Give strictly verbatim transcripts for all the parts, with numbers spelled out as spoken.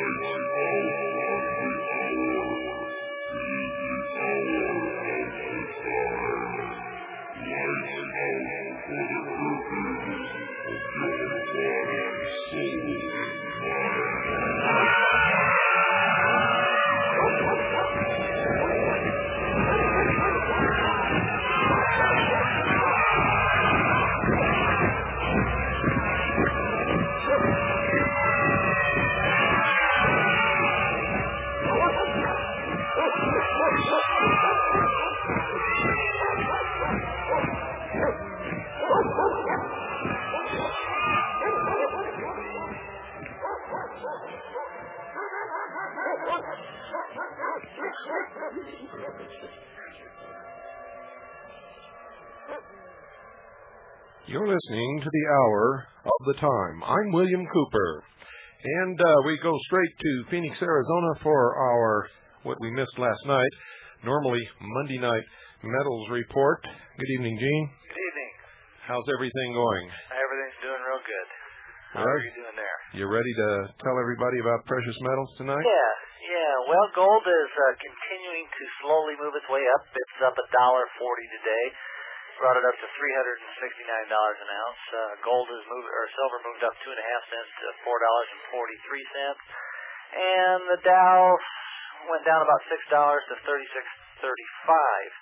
You're listening to the Hour of the Time. I'm William Cooper, and uh, we go straight to Phoenix, Arizona for our, what we missed last night, normally Monday night metals report. Good evening, Gene. Good evening. How's everything going? Everything's doing real good. How Well, are you doing there? You ready to tell everybody about precious metals tonight? Yeah, yeah. Well, gold is uh, continuing to slowly move its way up. It's up a dollar forty today. Brought it up to three hundred and sixty-nine dollars an ounce. Uh, gold is moved, or silver moved up two and a half cents to four dollars and forty-three cents, and the Dow went down about six dollars to thirty-six thirty-five.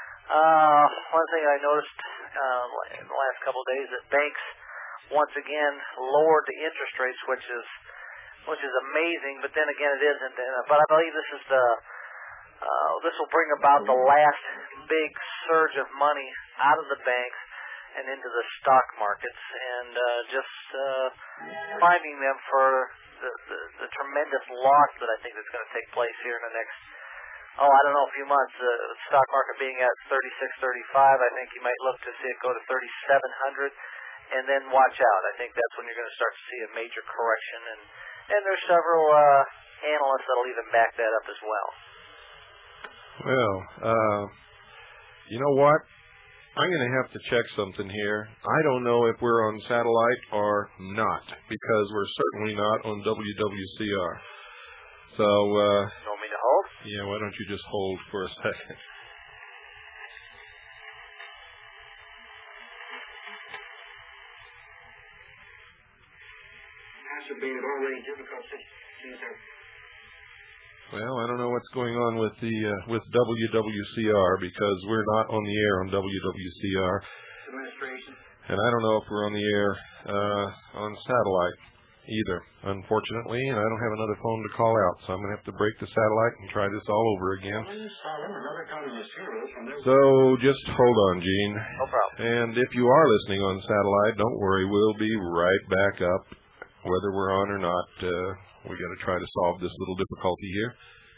Uh, one thing I noticed uh, in the last couple of days that banks once again lowered the interest rates, which is which is amazing. But then again, it isn't. But I believe this is the uh, this will bring about the last big surge of money out of the banks and into the stock markets, and uh, just uh, finding them for the, the, the tremendous loss that I think that's going to take place here in the next, oh, I don't know, a few months. Uh, the stock market being at thirty-six thirty-five, I think you might look to see it go to thirty-seven hundred, and then watch out. I think that's when you're going to start to see a major correction, and, and there's several uh, analysts that will even back that up as well. Well, uh, you know what? I'm going to have to check something here. I don't know if we're on satellite or not, because we're certainly not on W W C R. So, uh... You want me to hold? Yeah, why don't you just hold for a second? Well, I don't know what's going on with the uh, with W W C R, because we're not on the air on W W C R. Administration. And I don't know if we're on the air uh, on satellite either, unfortunately, and I don't have another phone to call out, so I'm going to have to break the satellite and try this all over again. So just hold on, Gene. No problem. And if you are listening on satellite, don't worry, we'll be right back up, whether we're on or not. Uh, we got to try to solve this little difficulty here.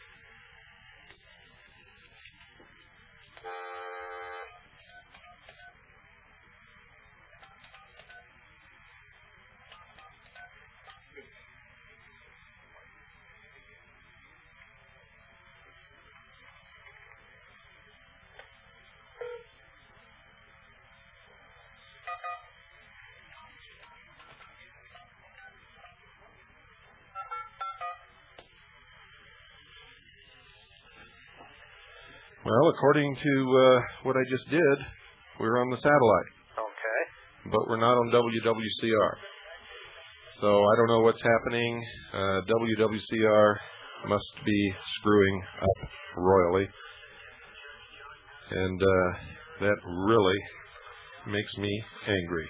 Well, according to uh, what I just did, we're on the satellite. Okay. But we're not on W W C R. So I don't know what's happening. Uh, W W C R must be screwing up royally. And uh, that really makes me angry.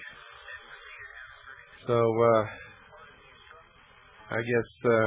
So uh, I guess... Uh,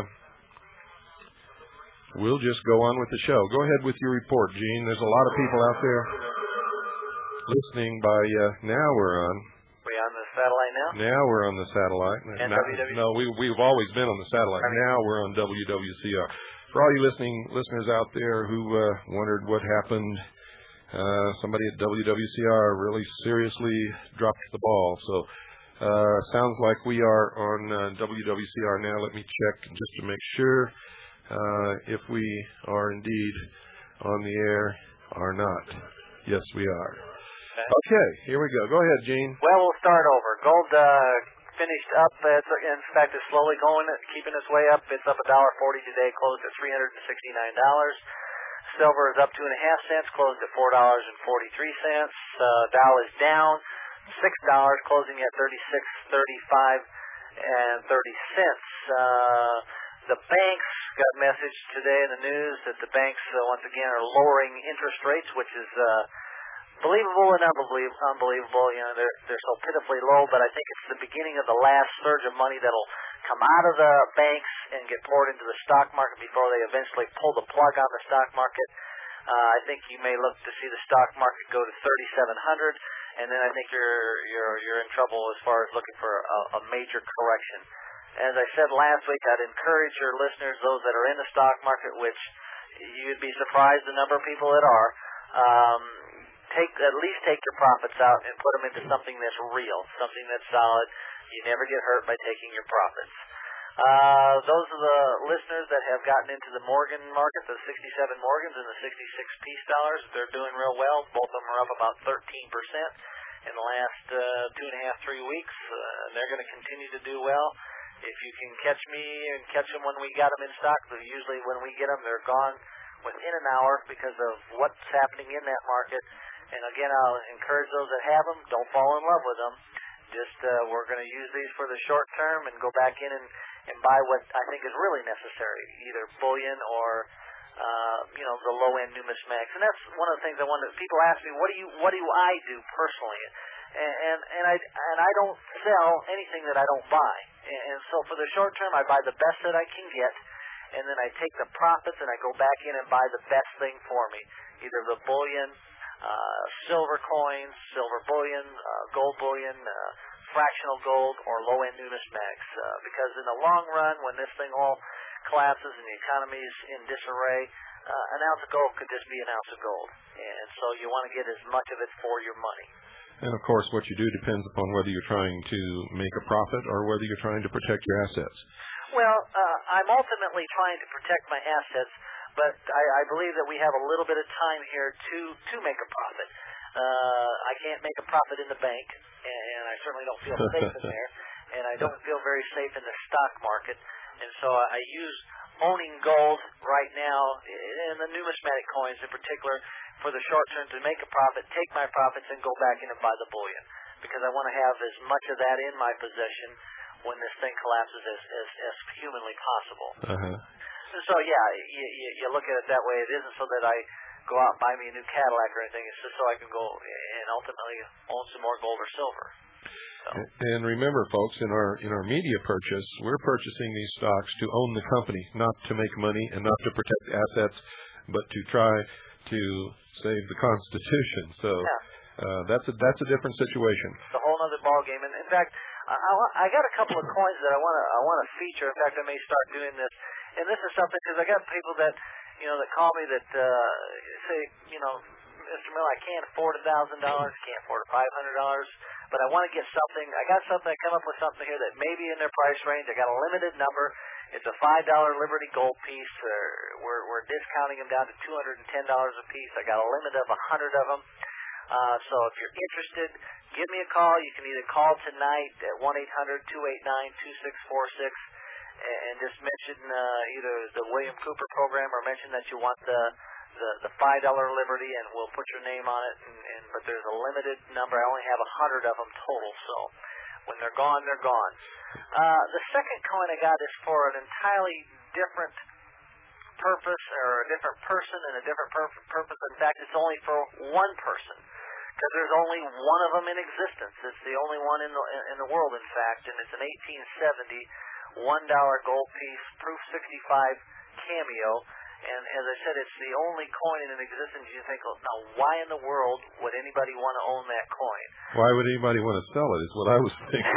We'll just go on with the show. Go ahead with your report, Gene. There's a lot of people out there listening by, uh, now we're on. We on the satellite now? Now we're on the satellite. And Not, W W C? No, we, we've always been on the satellite. I mean, now we're on W W C R. For all you listening listeners out there who uh, wondered what happened, uh, somebody at W W C R really seriously dropped the ball. So uh, sounds like we are on uh, W W C R now. Let me check just to make sure. Uh, if we are indeed on the air or not. Yes, we are. Okay. Okay, here we go. Go ahead, Gene. Well, we'll start over. Gold uh, finished up. It's, in fact, it's slowly going, keeping its way up. It's up one dollar forty today, closed at three hundred sixty-nine dollars. Silver is up two and a half cents, closed at four dollars and forty-three cents. Uh, Dow is down six dollars, closing at thirty-six thirty-five and thirty cents. Uh, the banks got a message today in the news that the banks uh, once again are lowering interest rates, which is uh, believable and unbelievable. Unbelievable, you know, they're they're so pitifully low. But I think it's the beginning of the last surge of money that'll come out of the banks and get poured into the stock market before they eventually pull the plug on the stock market. Uh, I think you may look to see the stock market go to thirty-seven hundred, and then I think you're you're you're in trouble as far as looking for a, a major correction. As I said last week, I'd encourage your listeners, those that are in the stock market, which you'd be surprised the number of people that are, um, take at least take your profits out and put them into something that's real, something that's solid. You never get hurt by taking your profits. Uh, those are the listeners that have gotten into the Morgan market, the sixty-seven Morgans and the sixty-six Peace dollars. They're doing real well. Both of them are up about thirteen percent in the last uh, two and a half, three weeks. Uh, they're going to continue to do well. If you can catch me and catch them when we got them in stock, but usually when we get them, they're gone within an hour because of what's happening in that market. And again, I'll encourage those that have them, don't fall in love with them. Just uh, we're going to use these for the short term and go back in and, and buy what I think is really necessary, either bullion or uh, you know the low-end numismatics. And that's one of the things I want to. People ask me, what do you what do I do personally? And and, and I and I don't sell anything that I don't buy. And, and so for the short term, I buy the best that I can get, and then I take the profits and I go back in and buy the best thing for me, either the bullion. Uh, silver coins, silver bullion, uh, gold bullion, uh, fractional gold, or low-end numismatics. Uh, because in the long run, when this thing all collapses and the economy's in disarray, uh, an ounce of gold could just be an ounce of gold. And so you want to get as much of it for your money. And, of course, what you do depends upon whether you're trying to make a profit or whether you're trying to protect your assets. Well, uh, I'm ultimately trying to protect my assets, but I, I believe that we have a little bit of time here to, to make a profit. Uh, I can't make a profit in the bank, and I certainly don't feel safe in there, and I don't feel very safe in the stock market. And so I use owning gold right now, and the numismatic coins in particular, for the short term to make a profit, take my profits, and go back in and buy the bullion, because I want to have as much of that in my possession when this thing collapses as, as, as humanly possible. Uh-huh. So, yeah, you, you, you look at it that way. It isn't so that I go out and buy me a new Cadillac or anything. It's just so I can go and ultimately own some more gold or silver. So. And remember, folks, in our in our media purchase, we're purchasing these stocks to own the company, not to make money and not to protect assets, but to try to save the Constitution. So yeah. uh, that's a that's a different situation. It's a whole other ballgame. And in fact, I, I, I got a couple of coins that I want to I want to feature. In fact, I may start doing this. And this is something, because I got people that, you know, that call me that uh, say, you know, Mister Miller, I can't afford a thousand dollars, can't afford five hundred dollars, but I want to get something. I got something. I come up with something here that may be in their price range. I got a limited number. It's a five dollar Liberty Gold piece. Uh, we're we're discounting them down to two hundred and ten dollars a piece. I got a limit of a hundred of them. Uh, so if you're interested, give me a call. You can either call tonight at one eight hundred two eight nine two six four six. And just mention uh, either the William Cooper program or mention that you want the the, the five dollar Liberty, and we'll put your name on it. And, and but there's a limited number. I only have a hundred of them total. So when they're gone, they're gone. Uh, the second coin I got is for an entirely different purpose, or a different person, and a different pur- purpose. In fact, it's only for one person, because there's only one of them in existence. It's the only one in the in the world, in fact, and it's an eighteen seventy. one dollar gold piece, proof sixty-five cameo, and as I said, it's the only coin in existence. You think, well, now why in the world would anybody want to own that coin? Why would anybody want to sell it is what I was thinking.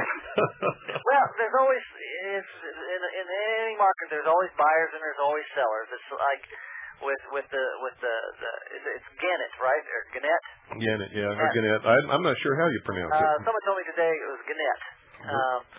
Well, there's always, it's, in, in any market, there's always buyers and there's always sellers. It's like with with the, with the, the it's Gannett, right, or Gannett? Gannett, yeah, or Gannett. I'm, I'm not sure how you pronounce Uh, it. someone told me today it was Gannett. Um,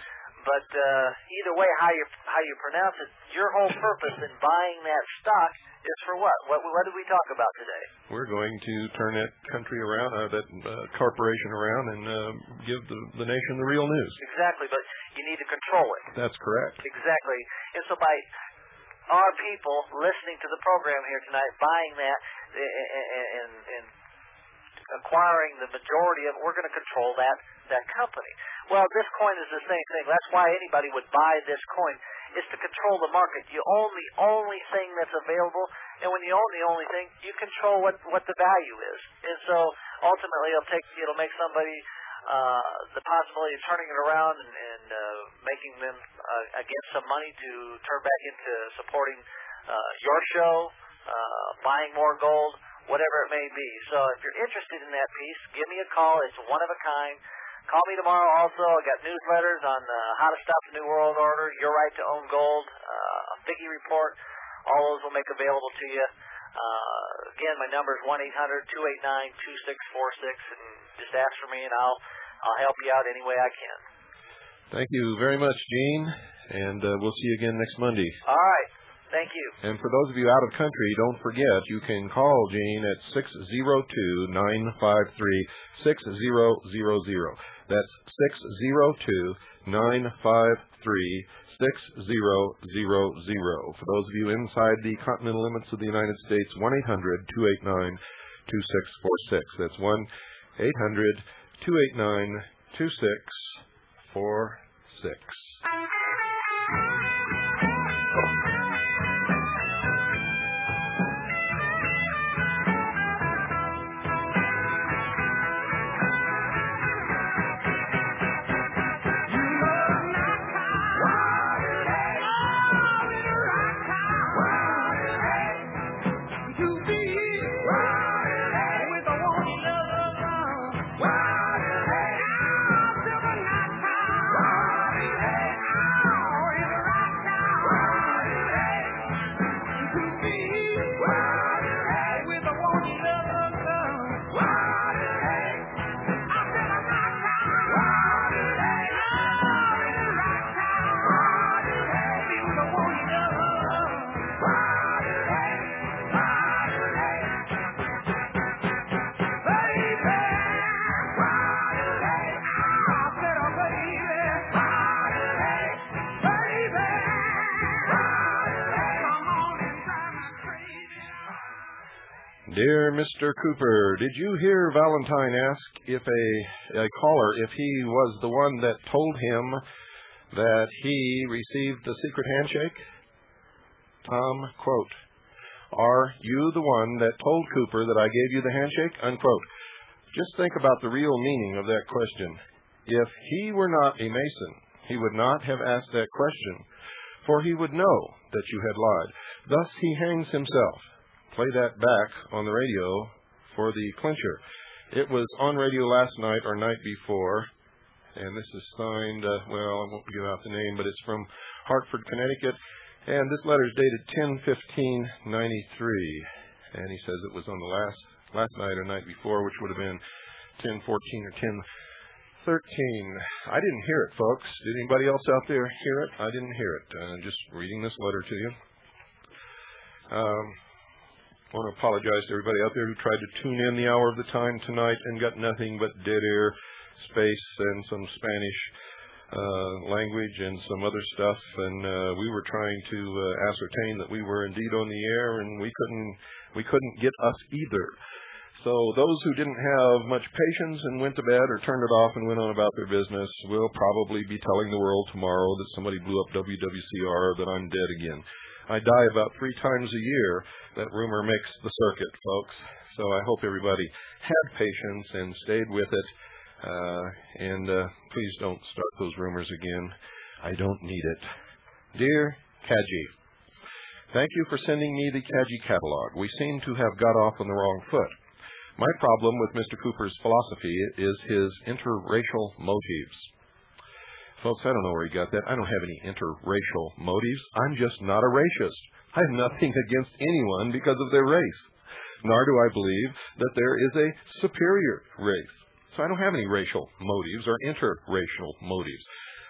but uh, either way, how you how you pronounce it, your whole purpose in buying that stock is for what? What what did we talk about today? We're going to turn that country around, uh, that uh, corporation around, and uh, give the, the nation the real news. Exactly, but you need to control it. That's correct. Exactly. And so by our people listening to the program here tonight, buying that and, and, and acquiring the majority of it, we're going to control that, that company. Well, this coin is the same thing. That's why anybody would buy this coin, is to control the market. You own the only thing that's available, and when you own the only thing, you control what, what the value is. And so ultimately it'll take it'll make somebody uh, the possibility of turning it around and, and uh, making them uh, get some money to turn back into supporting uh, your show, uh, buying more gold, whatever it may be. So if you're interested in that piece, give me a call. It's one of a kind. Call me tomorrow also. I got newsletters on uh, how to stop the New World Order, your right to own gold, uh, a Figgy report. All those will make available to you. Uh, again, my number is one eight hundred two eight nine two six four six, and just ask for me, and I'll I'll help you out any way I can. Thank you very much, Gene, and uh, we'll see you again next Monday. All right. Thank you. And for those of you out of country, don't forget, you can call Gene at six zero two, nine five three, six zero zero zero. That's six zero two, nine five three, six zero zero zero. For those of you inside the continental limits of the United States, one eight hundred two eight nine two six four six. That's one eight hundred two eight nine two six four six. Dear Mister Cooper, did you hear Valentine ask if a, a caller, if he was the one that told him that he received the secret handshake? Tom, quote, are you the one that told Cooper that I gave you the handshake? Unquote. Just think about the real meaning of that question. If he were not a Mason, he would not have asked that question, for he would know that you had lied. Thus he hangs himself. Play that back on the radio for the clincher. It was on radio last night or night before, and this is signed, uh, well, I won't give out the name, but it's from Hartford, Connecticut, and this letter is dated ten fifteen ninety-three, and he says it was on the last last night or night before, which would have been ten fourteen or ten thirteen. I didn't hear it, folks. Did anybody else out there hear it? I didn't hear it. Uh, just reading this letter to you. Um... I want to apologize to everybody out there who tried to tune in the hour of the time tonight and got nothing but dead air, space, and some Spanish uh, language and some other stuff. And uh, we were trying to uh, ascertain that we were indeed on the air, and we couldn't we couldn't get us either. So those who didn't have much patience and went to bed or turned it off and went on about their business will probably be telling the world tomorrow that somebody blew up W W C R, that I'm dead again. I die about three times a year. That rumor makes the circuit, folks. So I hope everybody had patience and stayed with it. Uh, and uh, please don't start those rumors again. I don't need it. Dear Kaji, thank you for sending me the Kaji catalog. We seem to have got off on the wrong foot. My problem with Mister Cooper's philosophy is his interracial motives. Folks, I don't know where he got that. I don't have any interracial motives. I'm just not a racist. I have nothing against anyone because of their race. Nor do I believe that there is a superior race. So I don't have any racial motives or interracial motives.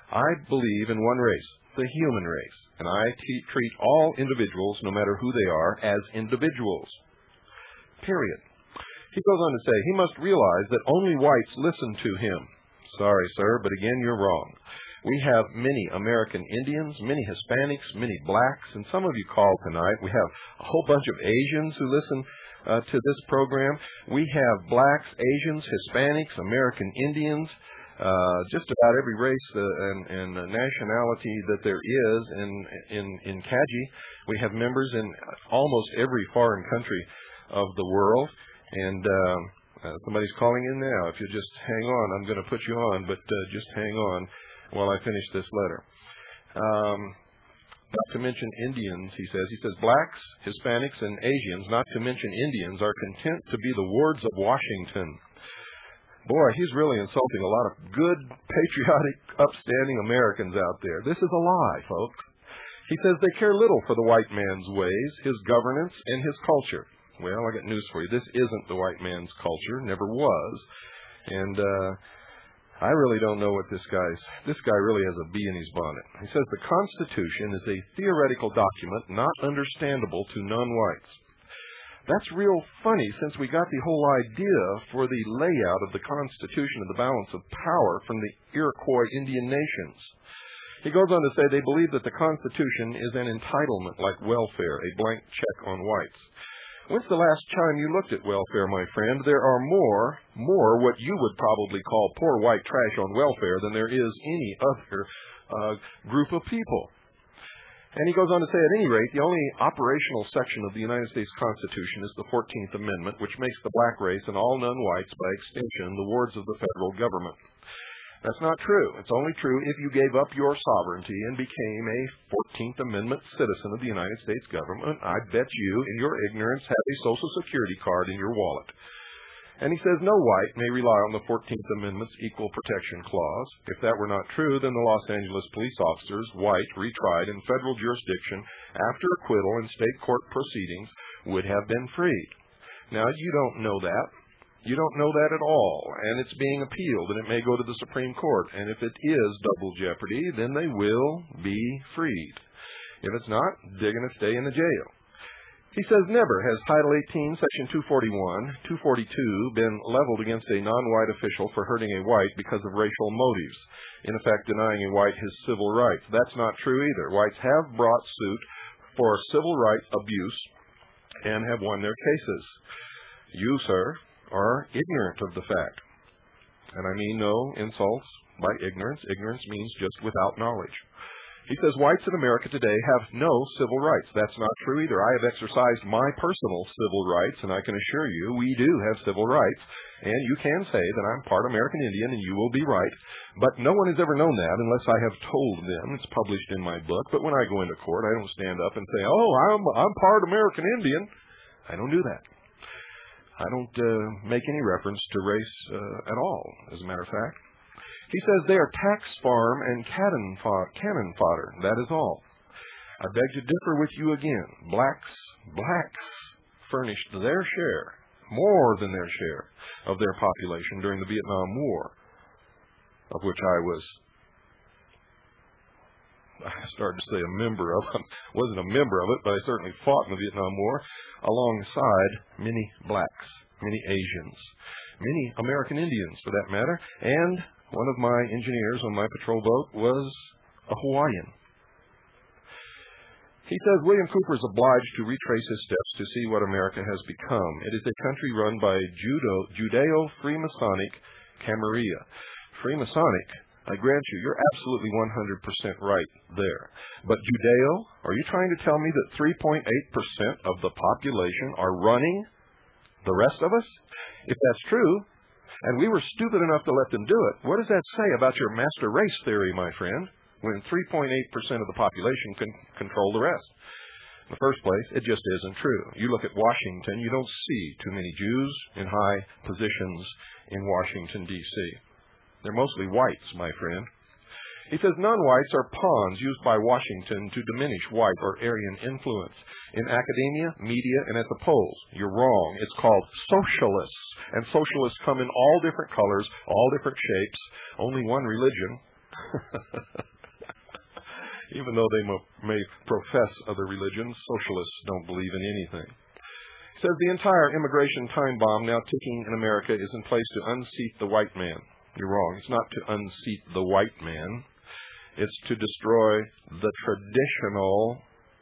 I believe in one race, the human race, and I t- treat all individuals, no matter who they are, as individuals. Period. He goes on to say, he must realize that only whites listen to him. Sorry, sir, but again, you're wrong. We have many American Indians, many Hispanics, many blacks, and some of you called tonight. We have a whole bunch of Asians who listen uh, to this program. We have blacks, Asians, Hispanics, American Indians, uh, just about every race uh, and, and nationality that there is in in in C A G I. We have members in almost every foreign country of the world, and uh, uh, somebody's calling in now. If you just hang on, I'm going to put you on, but uh, just hang on while I finish this letter. Um, not to mention Indians, he says. He says, blacks, Hispanics, and Asians, not to mention Indians, are content to be the wards of Washington. Boy, he's really insulting a lot of good, patriotic, upstanding Americans out there. This is a lie, folks. He says they care little for the white man's ways, his governance, and his culture. Well, I got news for you. This isn't the white man's culture, never was. And uh, I really don't know what this guy's, this guy really has a bee in his bonnet. He says the Constitution is a theoretical document not understandable to non-whites. That's real funny, since we got the whole idea for the layout of the Constitution of the balance of power from the Iroquois Indian nations. He goes on to say they believe that the Constitution is an entitlement like welfare, a blank check on whites. When's the last time you looked at welfare, my friend? There are more, more what you would probably call poor white trash on welfare than there is any other uh, group of people. And he goes on to say, at any rate, the only operational section of the United States Constitution is the fourteenth Amendment, which makes the black race and all non-whites, by extension, the wards of the federal government. That's not true. It's only true if you gave up your sovereignty and became a fourteenth Amendment citizen of the United States government. I bet you, in your ignorance, have a Social Security card in your wallet. And he says no white may rely on the fourteenth Amendment's Equal Protection Clause. If that were not true, then the Los Angeles police officers, white, retried in federal jurisdiction after acquittal in state court proceedings, would have been freed. Now, you don't know that. You don't know that at all, and it's being appealed, and it may go to the Supreme Court. And if it is double jeopardy, then they will be freed. If it's not, they're going to stay in the jail. He says never has Title eighteen, Section two forty-one, two forty-two been leveled against a non-white official for hurting a white because of racial motives, in effect denying a white his civil rights. That's not true either. Whites have brought suit for civil rights abuse and have won their cases. You, sir, are ignorant of the fact. And I mean no insults by ignorance. Ignorance means just without knowledge. He says whites in America today have no civil rights. That's not true either. I have exercised my personal civil rights, and I can assure you we do have civil rights. And you can say that I'm part American Indian, and you will be right. But no one has ever known that unless I have told them. It's published in my book. But when I go into court, I don't stand up and say, oh, I'm, I'm part American Indian. I don't do that. I don't uh, make any reference to race uh, at all, as a matter of fact. He says they are tax farm and cannon fodder, cannon fodder. That is all. I beg to differ with you again. Blacks, blacks furnished their share, more than their share, of their population during the Vietnam War, of which I was, I started to say a member of it. Wasn't a member of it, but I certainly fought in the Vietnam War alongside many blacks, many Asians, many American Indians, for that matter, and one of my engineers on my patrol boat was a Hawaiian. He says William Cooper is obliged to retrace his steps to see what America has become. It is a country run by Judo, Judeo-Freemasonic Camarilla. Freemasonic, I grant you, you're absolutely one hundred percent right there. But Judeo, are you trying to tell me that three point eight percent of the population are running the rest of us? If that's true, and we were stupid enough to let them do it, what does that say about your master race theory, my friend, when three point eight percent of the population can control the rest? In the first place, it just isn't true. You look at Washington, you don't see too many Jews in high positions in Washington, D C They're mostly whites, my friend. He says non-whites are pawns used by Washington to diminish white or Aryan influence. In academia, media, and at the polls. You're wrong. It's called socialists. And socialists come in all different colors, all different shapes, only one religion. Even though they mo- may profess other religions, socialists don't believe in anything. He says the entire immigration time bomb now ticking in America is in place to unseat the white man. You're wrong. It's not to unseat the white man. It's to destroy the traditional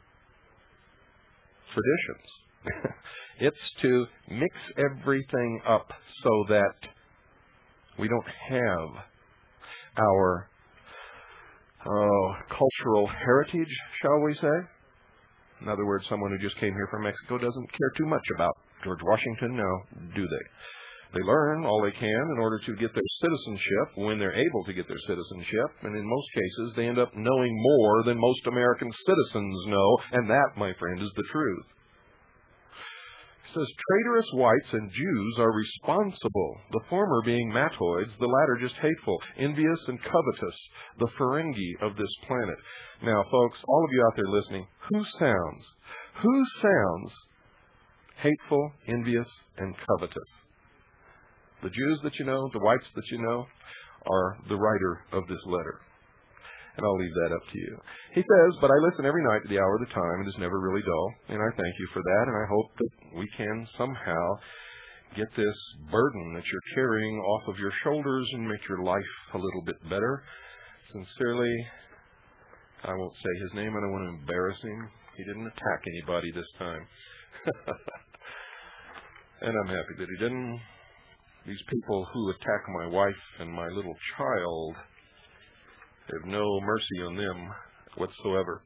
traditions. It's to mix everything up so that we don't have our uh, cultural heritage, shall we say. In other words, someone who just came here from Mexico doesn't care too much about George Washington now, do they? They learn all they can in order to get their citizenship when they're able to get their citizenship, and in most cases they end up knowing more than most American citizens know, and that, my friend, is the truth. It says, traitorous whites and Jews are responsible, the former being mattoids, the latter just hateful, envious and covetous, the Ferengi of this planet. Now, folks, all of you out there listening, who sounds, who sounds hateful, envious, and covetous? The Jews that you know, the whites that you know, are the writer of this letter. And I'll leave that up to you. He says, but I listen every night to the hour of the time. It is never really dull. And I thank you for that. And I hope that we can somehow get this burden that you're carrying off of your shoulders and make your life a little bit better. Sincerely, I won't say his name. I don't want to embarrass him. He didn't attack anybody this time. And I'm happy that he didn't. These people who attack my wife and my little child, have no mercy on them whatsoever.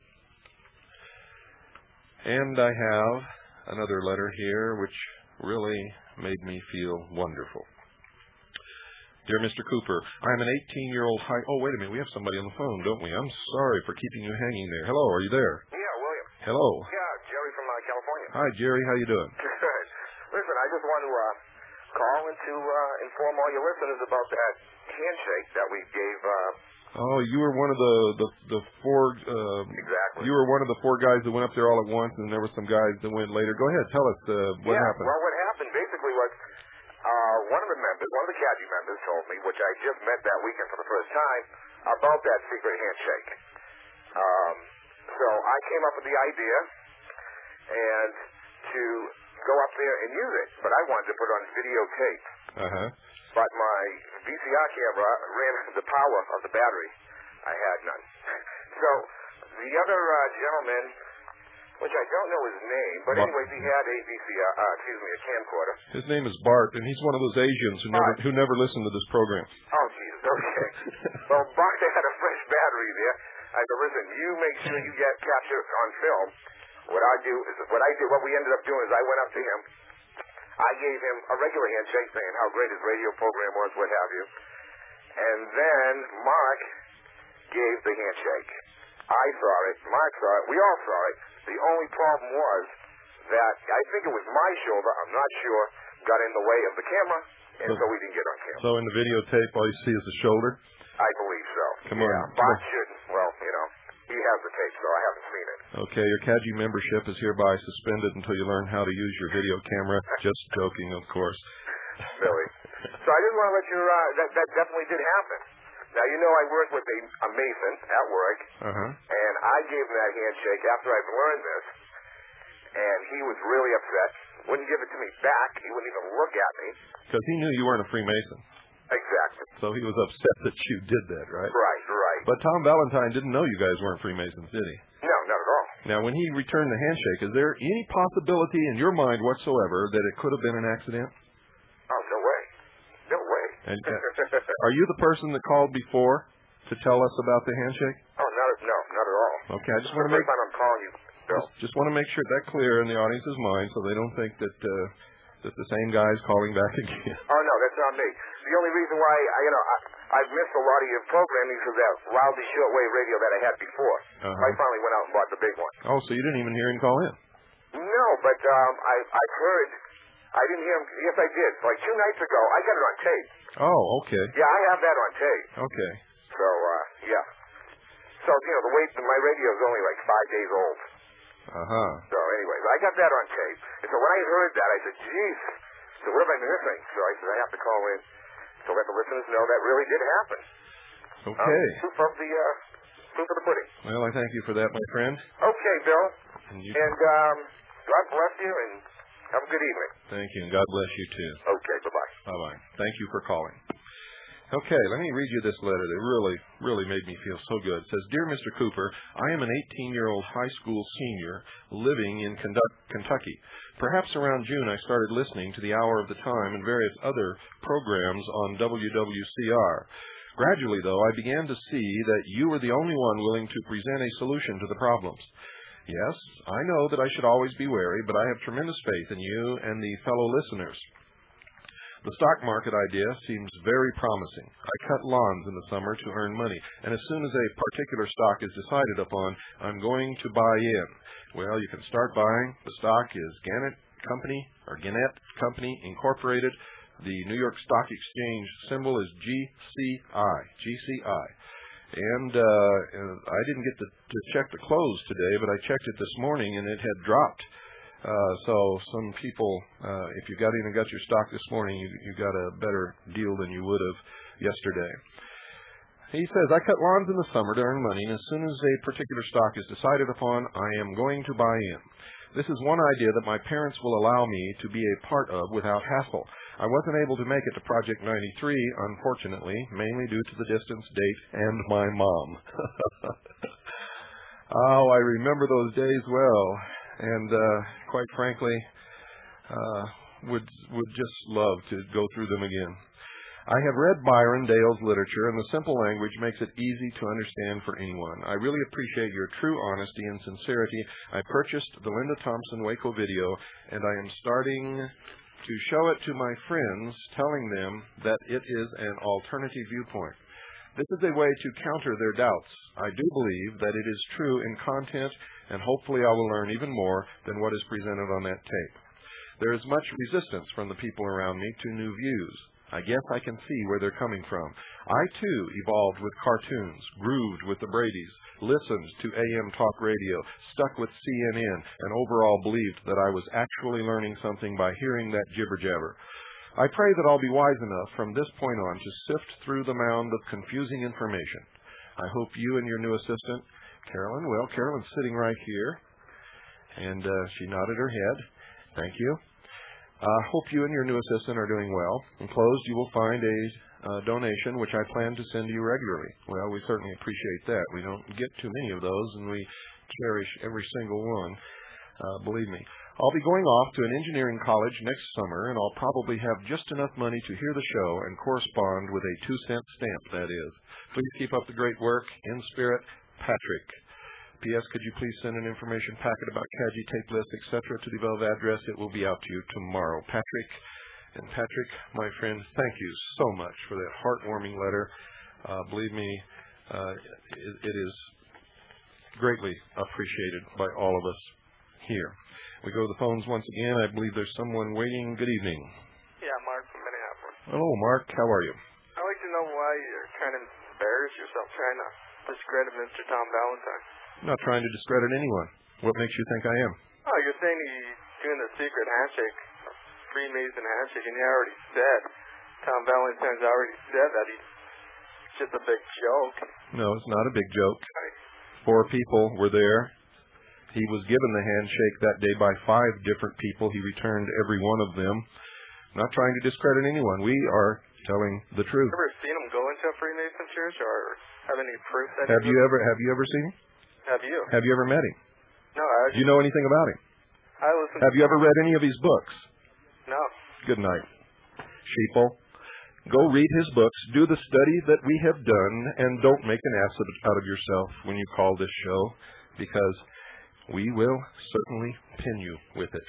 And I have another letter here which really made me feel wonderful. Dear Mister Cooper, I'm an eighteen-year-old high... Oh, wait a minute. We have somebody on the phone, don't we? I'm sorry for keeping you hanging there. Hello, are you there? Yeah, William. Hello. Yeah, Jerry from uh, California. Hi, Jerry. How you doing? Good. Listen, I just want to uh, call and to uh, inform all your listeners about that handshake that we gave... Uh, Oh, you were one of the the, the four. Uh, exactly. You were one of the four guys that went up there all at once, and there were some guys that went later. Go ahead, tell us uh, what yeah, happened. Well, what happened basically was uh, one of the members, one of the C A G I members, told me, which I just met that weekend for the first time, about that secret handshake. Um, so I came up with the idea and to go up there and use it, but I wanted to put it on videotape. Uh huh. But my V C R camera ran the power of the battery. I had none. So the other uh, gentleman, which I don't know his name, but Bart. anyways, he had a V C R, uh, excuse me, a camcorder. His name is Bart, and he's one of those Asians who never Bart. who never listened to this program. Oh, Jesus, okay. Well, Bart had a fresh battery there. I said, listen, you make sure you get capture on film. What I do is, what I did, what we ended up doing is I went up to him. I gave him a regular handshake saying how great his radio program was, what have you. And then Mark gave the handshake. I saw it. Mark saw it. We all saw it. The only problem was that I think it was my shoulder, I'm not sure, got in the way of the camera, and so, so we didn't get on camera. So in the videotape, all you see is the shoulder? I believe so. Come yeah, on. Bart shouldn't. Well, you know, he has the tape, so I haven't seen it. Okay, your C A G I membership is hereby suspended until you learn how to use your video camera. Just joking, of course. Silly. So I just want to let you know uh, that that definitely did happen. Now, you know I work with a, a Mason at work, uh-huh. and I gave him that handshake after I've learned this, and he was really upset. Wouldn't give it to me back. He wouldn't even look at me. Because he knew you weren't a Freemason. Exactly. So he was upset that you did that, right? Right, right. But Tom Valentine didn't know you guys weren't Freemasons, did he? No, not at all. Now, when he returned the handshake, is there any possibility in your mind whatsoever that it could have been an accident? Oh, no way. No way. And uh, are you the person that called before to tell us about the handshake? Oh, not no, not at all. Okay, I just want to make. The first time I'm calling you, Bill. Just, just want to make sure that clear in the audience's mind, so they don't think that uh, that the same guy is calling back again. Oh no, that's not me. The only reason why I, you know, I, I've missed a lot of your programming because that lousy shortwave radio that I had before. Uh-huh. I finally went out and bought the big one. Oh, so you didn't even hear him call in? No, but um, I I've heard. I didn't hear him. Yes, I did. Like two nights ago, I got it on tape. Oh, okay. Yeah, I have that on tape. Okay. So, uh, yeah. So, you know, the wait, my radio is only like five days old. Uh-huh. So, anyways, I got that on tape. And so when I heard that, I said, geez, so what am I missing? So I said, I have to call in to let the listeners know that really did happen. Okay. Um, proof of the uh, proof of the pudding. Well, I thank you for that, my friend. Okay, Bill. And, you... and um, God bless you, and have a good evening. Thank you, and God bless you, too. Okay, bye-bye. Bye-bye. Thank you for calling. Okay, let me read you this letter that really, really made me feel so good. It says, Dear Mister Cooper, I am an eighteen-year-old high school senior living in Kentucky. Perhaps around June I started listening to the Hour of the Time and various other programs on W W C R. Gradually, though, I began to see that you were the only one willing to present a solution to the problems. Yes, I know that I should always be wary, but I have tremendous faith in you and the fellow listeners. The stock market idea seems very promising. I cut lawns in the summer to earn money, and as soon as a particular stock is decided upon, I'm going to buy in. Well, you can start buying. The stock is Gannett Company, or Gannett Company Incorporated. The New York Stock Exchange symbol is G C I. G C I. And uh, I didn't get to, to check the close today, but I checked it this morning, and it had dropped. Uh, so some people, uh, if you got even got your stock this morning, you, you got a better deal than you would have yesterday. He says, I cut lawns in the summer to earn money, and as soon as a particular stock is decided upon, I am going to buy in. This is one idea that my parents will allow me to be a part of without hassle. I wasn't able to make it to Project ninety-three, unfortunately, mainly due to the distance, date, and my mom. Oh, I remember those days well. And uh, quite frankly, uh, would would just love to go through them again. I have read Byron Dale's literature, and the simple language makes it easy to understand for anyone. I really appreciate your true honesty and sincerity. I purchased the Linda Thompson Waco video, and I am starting to show it to my friends, telling them that it is an alternative viewpoint. This is a way to counter their doubts. I do believe that it is true in content, and hopefully I will learn even more than what is presented on that tape. There is much resistance from the people around me to new views. I guess I can see where they're coming from. I, too, evolved with cartoons, grooved with the Bradys, listened to A M talk radio, stuck with C N N, and overall believed that I was actually learning something by hearing that jibber-jabber. I pray that I'll be wise enough from this point on to sift through the mound of confusing information. I hope you and your new assistant, Carolyn, well, Carolyn's sitting right here, and uh, she nodded her head. Thank you. I uh, hope you and your new assistant are doing well. Enclosed, you will find a uh, donation, which I plan to send to you regularly. Well, we certainly appreciate that. We don't get too many of those, and we cherish every single one, uh, believe me. I'll be going off to an engineering college next summer, and I'll probably have just enough money to hear the show and correspond with a two-cent stamp, that is. Please keep up the great work. In spirit, Patrick. P S. Could you please send an information packet about C A G I, tape list, et cetera to the above address? It will be out to you tomorrow. Patrick. And Patrick, my friend, thank you so much for that heartwarming letter. Uh, believe me, uh, it, it is greatly appreciated by all of us here. We go to the phones once again. I believe there's someone waiting. Good evening. Yeah, Mark from Minneapolis. Hello, Mark. How are you? I'd like to know why you're trying to embarrass yourself, trying to discredit Mister Tom Valentine. I'm not trying to discredit anyone. What makes you think I am? Oh, you're saying he's doing the secret handshake, Freemason handshake, and you already said, Tom Valentine's already said that he's just a big joke. No, it's not a big joke. Four people were there. He was given the handshake that day by five different people. He returned every one of them. I'm not trying to discredit anyone. We are telling the truth. Have you ever seen him go into a Freemason church or have any proof that Have you ever have you ever seen him? Have you? Have you ever met him? No. I Do you know anything about him? I listened Have you ever read any of his books? No. Good night. Sheeple. Go read his books, do the study that we have done, and don't make an ass out of yourself when you call this show, because we will certainly pin you with it.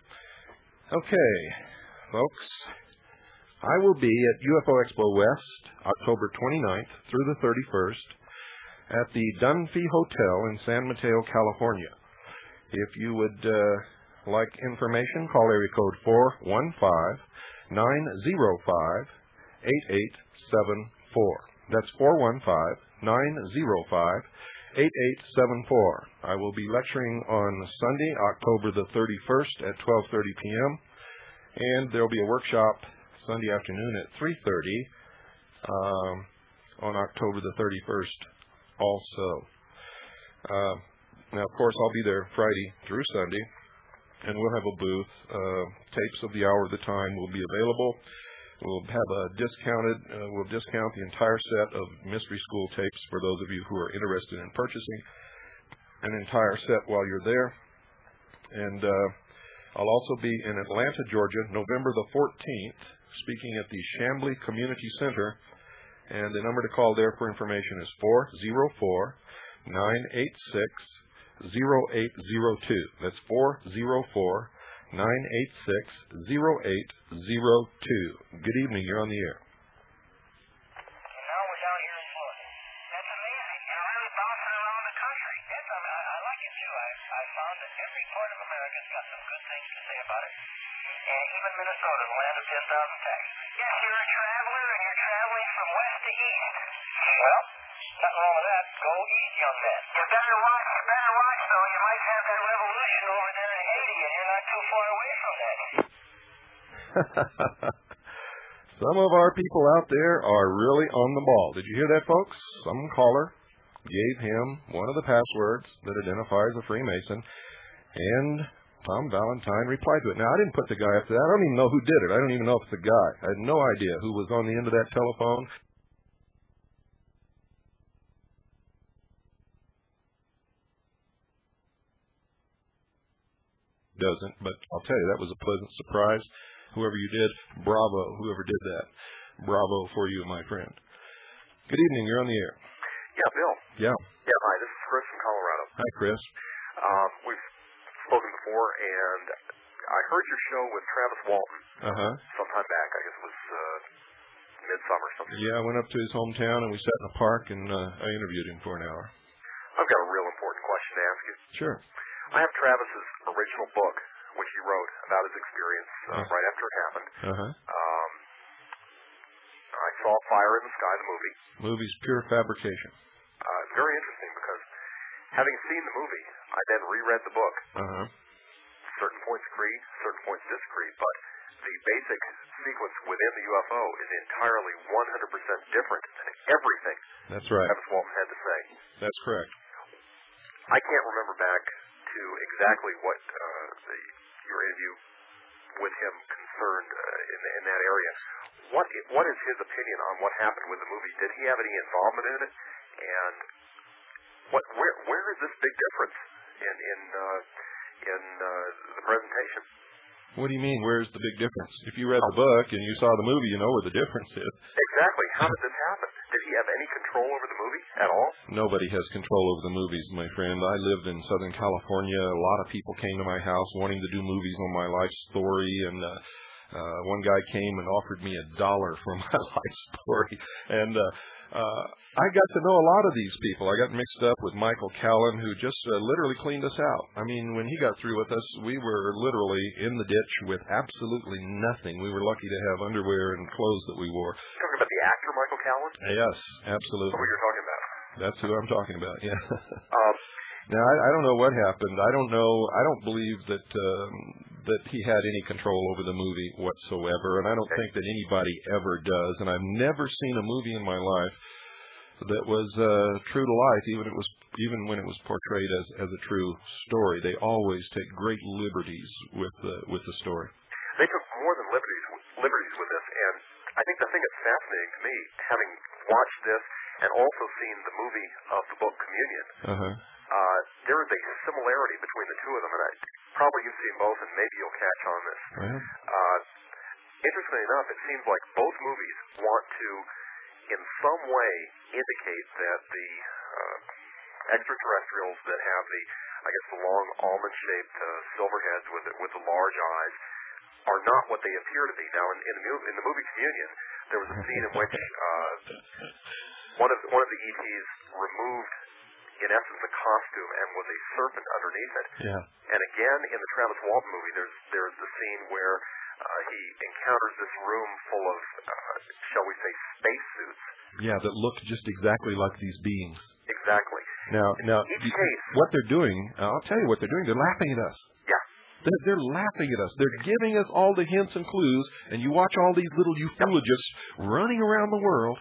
Okay, folks. I will be at U F O Expo West, October twenty-ninth through the thirty-first, at the Dunphy Hotel in San Mateo, California. If you would uh, like information, call area code four one five, nine zero five, eight eight seven four. That's four one five, nine zero five, eight eight seven four. I will be lecturing on Sunday, October the thirty-first at twelve thirty p.m. And there will be a workshop Sunday afternoon at three thirty um, on October the thirty-first also. Uh, now, of course, I'll be there Friday through Sunday, and we'll have a booth. Uh, tapes of the hour of the time will be available. We'll have a discounted, uh, we'll discount the entire set of Mystery School tapes for those of you who are interested in purchasing an entire set while you're there. And uh, I'll also be in Atlanta, Georgia, November the fourteenth, speaking at the Chamblee Community Center. And the number to call there for information is four oh four, nine eight six, oh eight oh two. That's four oh four, nine eight six, oh eight oh two. Good evening. You're on the air. Now we're down here in Florida. That's amazing. You're really bouncing around the country. It's, I, I like it, too. I, I found that every part of America's got some good things to say about it. And even Minnesota, the land of ten thousand Texas. Yes, you're a traveler, and you're traveling from west to east. Well, nothing wrong with that. Go east, young man. You better watch, you better watch, though. You might have that revolution over there in Haiti, and you're not too far away from that. Some of our people out there are really on the ball. Did you hear that, folks? Some caller gave him one of the passwords that identifies a Freemason, and Tom Valentine replied to it. Now, I didn't put the guy up to that. I don't even know who did it. I don't even know if it's a guy. I had no idea who was on the end of that telephone. Doesn't, but I'll tell you, that was a pleasant surprise. Whoever you did, bravo, whoever did that. Bravo for you, my friend. Good evening. You're on the air. Yeah, Bill. Yeah. Yeah, hi. This is Chris from Colorado. Hi, Chris. Um, we've spoken before, and I heard your show with Travis Walton Uh-huh. sometime back. I guess it was uh, midsummer or something. Yeah, I went up to his hometown, and we sat in a park, and uh, I interviewed him for an hour. I've got a real important question to ask you. Sure. I have Travis's original book, which he wrote about his experience uh, Uh. right after it happened. Uh-huh. Um, I saw Fire in the Sky, the movie. Movie's pure fabrication. Uh, it's very interesting because having seen the movie, I then reread the book. Uh-huh. Certain points agree, certain points disagree, but the basic sequence within the U F O is entirely one hundred percent different than everything That's right. Travis Walton had to say. That's correct. I can't remember back to exactly what uh, the, your interview with him concerned uh, in, in that area. What what is his opinion on what happened with the movie? Did he have any involvement in it? And what where where is this big difference in in uh, in uh, the presentation? What do you mean, where's the big difference? If you read the book and you saw the movie, you know where the difference is. Exactly. How did this happen? Did he have any control over the movie at all? Nobody has control over the movies, my friend. I lived in Southern California. A lot of people came to my house wanting to do movies on my life story, and uh, uh, one guy came and offered me a dollar for my life story. And uh, uh, I got to know a lot of these people. I got mixed up with Michael Callan, who just uh, literally cleaned us out. I mean, when he got through with us, we were literally in the ditch with absolutely nothing. We were lucky to have underwear and clothes that we wore. You're talking about the actor Michael Callan? Yes, absolutely. That's what you're talking about. That's who I'm talking about, yeah. Um, now, I, I don't know what happened. I don't know. I don't believe that um, that he had any control over the movie whatsoever, and I don't okay. think that anybody ever does. And I've never seen a movie in my life that was uh, true to life, even it was even when it was portrayed as as a true story. They always take great liberties with the with the story. They took more than liberties liberties with this, and I think the thing that's fascinating to me, having watched this and also seen the movie of the book Communion, Uh-huh. uh, there is a similarity between the two of them, and I, probably you've seen both, and maybe you'll catch on this. Well. Uh, interestingly enough, it seems like both movies want to, in some way, indicate that the uh, extraterrestrials that have the, I guess, the long almond-shaped uh, silver heads with the, with the large eyes are not what they appear to be. Now, in, in, the, movie, in the movie Communion, there was a scene in which uh, one of one of the E Ts removed, in essence, a costume and was a serpent underneath it. Yeah. And again, in the Travis Walton movie, there's there's the scene where uh, he encounters this room full of, uh, shall we say, space suits. Yeah, that look just exactly like these beings. Exactly. Now, now, Each case, what they're doing, I'll tell you what they're doing. They're laughing at us. yeah. They're, they're laughing at us. They're giving us all the hints and clues, and you watch all these little ufologists running around the world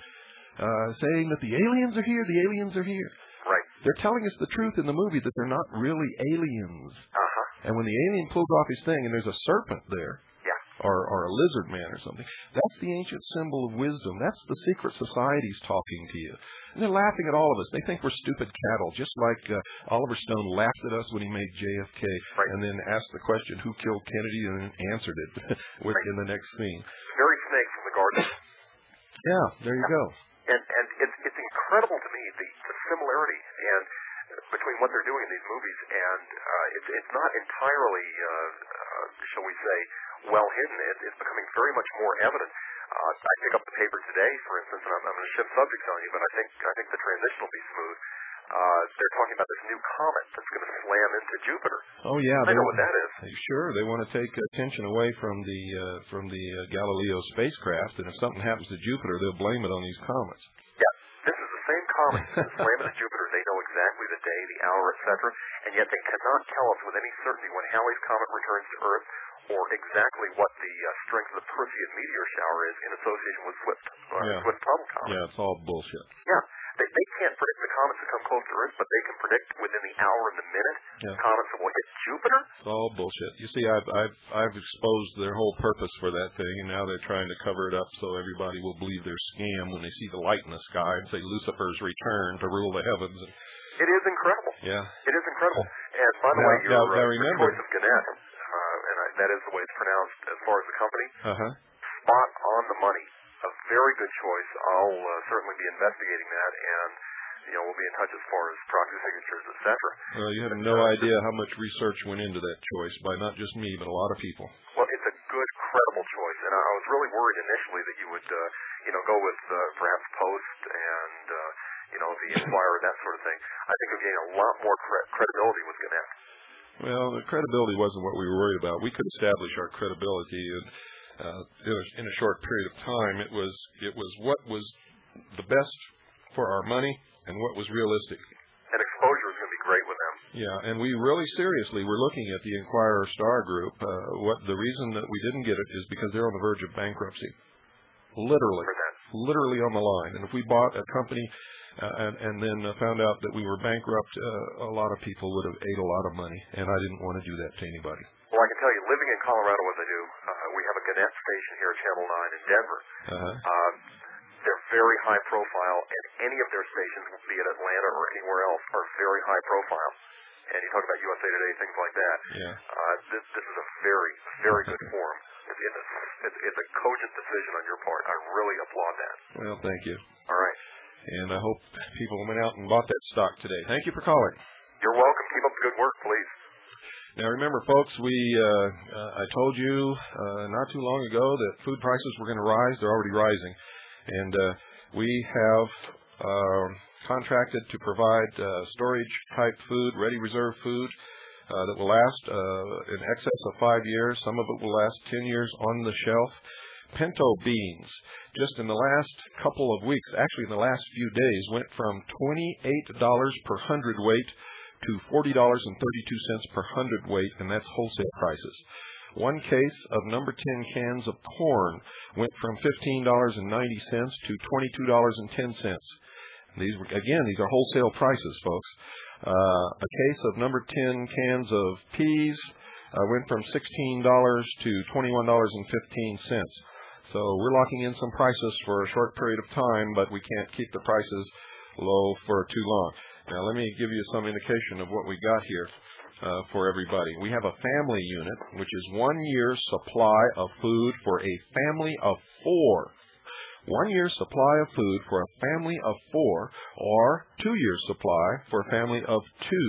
uh, saying that the aliens are here, the aliens are here. Right. They're telling us the truth in the movie that they're not really aliens. Uh-huh. And when the alien pulls off his thing and there's a serpent there, yeah, or, or a lizard man or something, that's the ancient symbol of wisdom. That's the secret societies talking to you. And they're laughing at all of us. They think we're stupid cattle, just like uh, Oliver Stone laughed at us when he made J F K, right. and then asked the question, who killed Kennedy, and then answered it with, right. in the next scene. Very Snake from the Garden. Yeah, there you go. And and it's it's incredible to me the, the similarity and between what they're doing in these movies, and uh, it's it's not entirely, uh, uh, shall we say, well hidden. It, it's becoming very much more evident. Uh, I pick up the paper today, for instance, and I'm, I'm going to shift subjects on you, but I think I think the transition will be smooth. Uh, they're talking about this new comet that's going to slam into Jupiter. Oh yeah, I know what that is. Sure, they want to take attention away from the uh, from the uh, Galileo spacecraft, and if something happens to Jupiter, they'll blame it on these comets. Yeah, this is the same comet that's slamming into Jupiter. They know exactly the day, the hour, et cetera, and yet they cannot tell us with any certainty when Halley's Comet returns to Earth, or exactly what the uh, strength of the Perseid meteor shower is in association with Swift uh, yeah. Swift-Tuttle comet. Yeah, it's all bullshit. Yeah. They, they can't predict the comets that come close to Earth, but they can predict within the hour and the minute yeah. comets that will hit Jupiter. It's all bullshit. You see, I've I've I've exposed their whole purpose for that thing, and now they're trying to cover it up so everybody will believe they're scam when they see the light in the sky and say Lucifer's return to rule the heavens. It is incredible. Yeah. It is incredible. And by the now, way, your, now, uh, now your remember, choice of Gannett, uh, and I, that is the way it's pronounced as far as the company, uh-huh. spot on the money. A very good choice. I'll uh, certainly be investigating that, and you know, we'll be in touch as far as proxy signatures, et cetera. Well, you have no uh, idea how much research went into that choice by not just me, but a lot of people. Well, it's a good, credible choice, and I was really worried initially that you would, uh, you know, go with uh, perhaps Post and, uh, you know, the Inquirer, that sort of thing. I think you'll gain a lot more cre- credibility with Gannett. Well, the credibility wasn't what we were worried about. We could establish our credibility, and uh, in, a, in a short period of time, it was it was what was the best for our money and what was realistic. And exposure is going to be great with them. Yeah, and we really seriously were looking at the Inquirer Star Group. Uh, what the reason that we didn't get it is because they're on the verge of bankruptcy. Literally, literally on the line. And if we bought a company uh, and, and then uh, found out that we were bankrupt, uh, a lot of people would have ate a lot of money, and I didn't want to do that to anybody. Well, I can tell you, living in Colorado as I do, uh, we have a Gannett station here at Channel nine in Denver. Uh-huh. Uh, they're very high profile, and any of their stations, be it Atlanta or anywhere else, are very high profile. And you talk about U S A Today, things like that. Yeah. Uh, this, this is a very, very good forum. It's, it's, a, it's, it's a cogent decision on your part. I really applaud that. Well, thank you. All right. And I hope people went out and bought that stock today. Thank you for calling. You're welcome. Keep up the good work, please. Now, remember, folks, we uh, uh, I told you uh, not too long ago that food prices were going to rise. They're already rising. And uh, we have uh, contracted to provide uh, storage-type food, ready reserve food, uh, that will last uh, in excess of five years. Some of it will last ten years on the shelf. Pinto beans, just in the last couple of weeks, actually in the last few days, went from twenty-eight dollars per hundredweight to forty dollars and thirty-two cents per hundredweight, and that's wholesale prices. One case of number ten cans of corn went from fifteen dollars and ninety cents to twenty-two dollars and ten cents. These, again, these are wholesale prices, folks. Uh, a case of number ten cans of peas uh, went from sixteen dollars to twenty-one dollars and fifteen cents. So we're locking in some prices for a short period of time, but we can't keep the prices low for too long. Now, let me give you some indication of what we got here uh, for everybody. We have a family unit, which is one year's supply of food for a family of four. One year's supply of food for a family of four, or two years' supply for a family of two.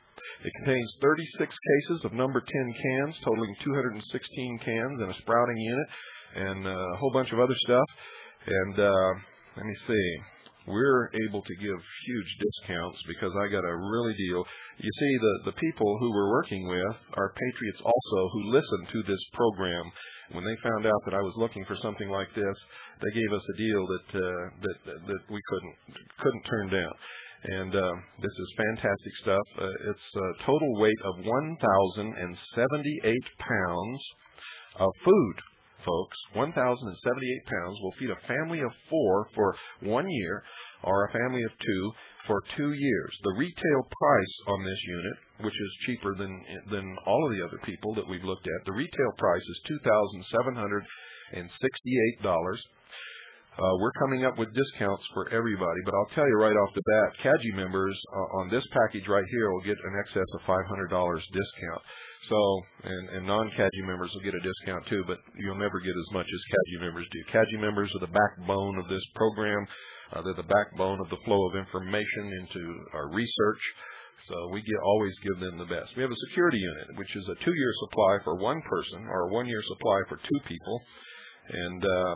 It contains thirty-six cases of number ten cans, totaling two hundred sixteen cans in a sprouting unit, and uh, a whole bunch of other stuff. And uh, let me see. We're able to give huge discounts because I got a really deal. You see, the, the people who we're working with are patriots also who listen to this program. When they found out that I was looking for something like this, they gave us a deal that uh, that that we couldn't couldn't turn down. And uh, this is fantastic stuff. Uh, it's a total weight of one thousand seventy-eight pounds of food folks, one thousand seventy-eight pounds, will feed a family of four for one year or a family of two for two years. The retail price on this unit, which is cheaper than than all of the other people that we've looked at, the retail price is two thousand seven hundred sixty-eight dollars. Uh, we're coming up with discounts for everybody, but I'll tell you right off the bat, C A G I members uh, on this package right here will get an excess of five hundred dollars discount. So, and, and non-C A G I members will get a discount too, but you'll never get as much as C A G I members do. C A G I members are the backbone of this program. Uh, they're the backbone of the flow of information into our research. So we get, always give them the best. We have a security unit, which is a two-year supply for one person or a one-year supply for two people. And, uh,